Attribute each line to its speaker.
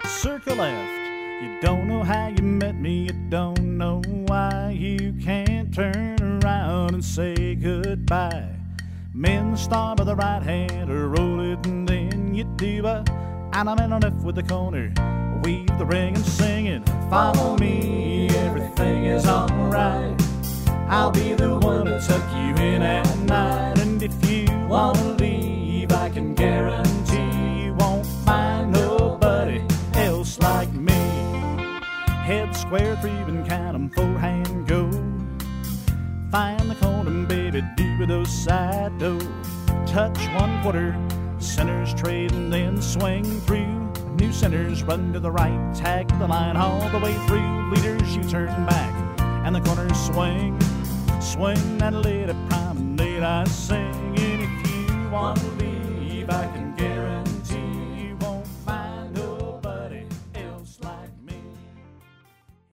Speaker 1: circle left. You don't know how you met me, you don't know why. You can't turn around and say goodbye. Men start by the right hand or roll it and then you do and I'm in the left with the corner. Weave the ring and sing it. Follow me, everything is alright. I'll be the one to tuck you in at night. And if you wanna leave, I can guarantee you won't find nobody else like me. Head square through and count 'em, forehand go. Find the corner, baby, do those side do. Touch 1/4, centers trade and then swing through. New centers run to the right, tag the line all the way through. Leaders, you turn back and the corners swing. Swing that lady promenade, I sing.